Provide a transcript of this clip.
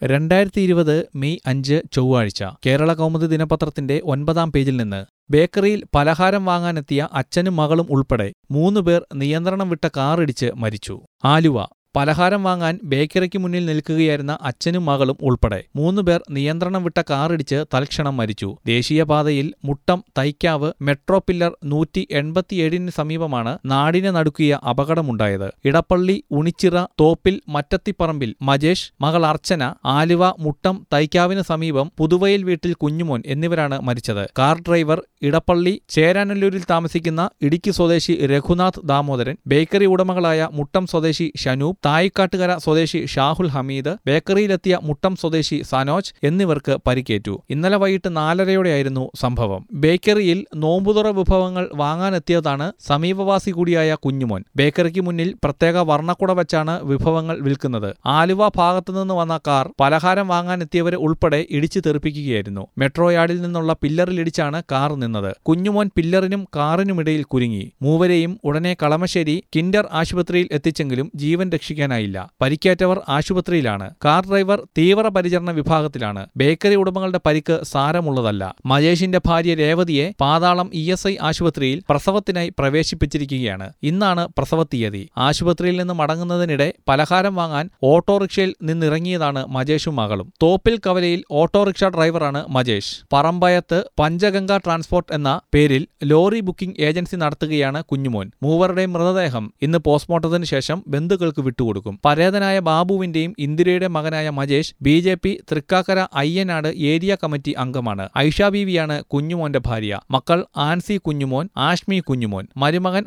2020 May 5 ചൊവ്വാഴ്ച കേരള കൗമുദി ദിനപത്രത്തിന്റെ 9-ാം പേജിൽ നിന്ന് ബേക്കറിയിൽ പലഹാരം വാങ്ങാനെത്തിയ അച്ഛനും മകളും ഉൾപ്പെടെ 3 പേർ നിയന്ത്രണം വിട്ട കാറിടിച്ച് മരിച്ചു. ആലുവ പലഹാരം വാങ്ങാൻ ബേക്കറിക്ക് മുന്നിൽ നിൽക്കുകയായിരുന്ന അച്ഛനും മകളും ഉൾപ്പെടെ 3 പേർ നിയന്ത്രണം വിട്ട കാറിടിച്ച് തൽക്ഷണം മരിച്ചു. ദേശീയപാതയിൽ മുട്ടം തൈക്കാവ് മെട്രോ പില്ലർ 187 സമീപമാണ് നാടിനെ നടുക്കിയ അപകടമുണ്ടായത്. ഇടപ്പള്ളി ഉണിച്ചിറ തോപ്പിൽ മറ്റത്തിപ്പറമ്പിൽ മജേഷ്, മകൾ അർച്ചന, ആലുവ മുട്ടം തൈക്കാവിന് സമീപം പുതുവയൽ വീട്ടിൽ കുഞ്ഞുമോൻ എന്നിവരാണ് മരിച്ചത്. കാർ ഡ്രൈവർ ഇടപ്പള്ളി ചേരാനല്ലൂരിൽ താമസിക്കുന്ന ഇടുക്കി സ്വദേശി രഘുനാഥ് ദാമോദരൻ, ബേക്കറി ഉടമകളായ മുട്ടം സ്വദേശി ഷനൂപ്, തായിക്കാട്ടുകര സ്വദേശി ഷാഹുൽ ഹമീദ്, ബേക്കറിയിലെത്തിയ മുട്ടം സ്വദേശി സനോജ് എന്നിവർക്ക് പരിക്കേറ്റു. ഇന്നലെ വൈകിട്ട് 4:30യോടെയായിരുന്നു സംഭവം. ബേക്കറിയിൽ നോമ്പുതുറ വിഭവങ്ങൾ വാങ്ങാനെത്തിയതാണ് സമീപവാസി കൂടിയായ കുഞ്ഞുമോൻ. ബേക്കറിക്ക് മുന്നിൽ പ്രത്യേക വർണ്ണക്കുട വെച്ചാണ് വിഭവങ്ങൾ വിൽക്കുന്നത്. ആലുവ ഭാഗത്തുനിന്ന് വന്ന കാർ പലഹാരം വാങ്ങാനെത്തിയവരെ ഉൾപ്പെടെ ഇടിച്ചു തെറിപ്പിക്കുകയായിരുന്നു. മെട്രോ യാർഡിൽ നിന്നുള്ള പില്ലറിലിടിച്ചാണ് കാർ നിന്നത്. കുഞ്ഞുമോൻ പില്ലറിനും കാറിനുമിടയിൽ കുരുങ്ങി. മൂവരെയും ഉടനെ കളമശ്ശേരി കിൻഡർ ആശുപത്രിയിൽ എത്തിച്ചെങ്കിലും ജീവൻ രക്ഷിക്കാനായില്ല. പരിക്കേറ്റവർ ആശുപത്രിയിലാണ്. കാർ ഡ്രൈവർ തീവ്രപരിചരണ വിഭാഗത്തിലാണ്. ബേക്കറി ഉടമകളുടെ പരിക്ക് സാരമുള്ളതല്ല. മജേഷിന്റെ ഭാര്യ രേവതിയെ പാതാളം ESI ആശുപത്രിയിൽ പ്രസവത്തിനായി പ്രവേശിപ്പിച്ചിരിക്കുകയാണ്. ഇന്നാണ് പ്രസവ തീയതി. ആശുപത്രിയിൽ നിന്ന് മടങ്ങുന്നതിനിടെ പലഹാരം വാങ്ങാൻ ഓട്ടോറിക്ഷയിൽ നിന്നിറങ്ങിയതാണ് മജേഷും മകളും. തോപ്പിൽ കവലയിൽ ഓട്ടോറിക്ഷ ഡ്രൈവറാണ് മജേഷ്. പറമ്പയത്ത് പഞ്ചഗംഗ ട്രാൻസ്പോർട്ട് എന്ന പേരിൽ ലോറി ബുക്കിംഗ് ഏജൻസി നടത്തുകയാണ് കുഞ്ഞുമോൻ. മൂവരുടെയും മൃതദേഹം ഇന്ന് പോസ്റ്റ്മോർട്ടത്തിന് ശേഷം ബന്ധുക്കൾക്ക് വിട്ടുകൊടുക്കും. പരേതനായ ബാബുവിന്റെയും ഇന്ദിരയുടെ മകനായ Majesh BJP Thrikkakara Ayyanad area committee അംഗമാണ്. ഐഷ ബീവിയാണ് കുഞ്ഞുമോന്റെ ഭാര്യ. മക്കൾ ആൻസി കുഞ്ഞുമോൻ, ആഷ്മി കുഞ്ഞുമോൻ, മരുമകൻ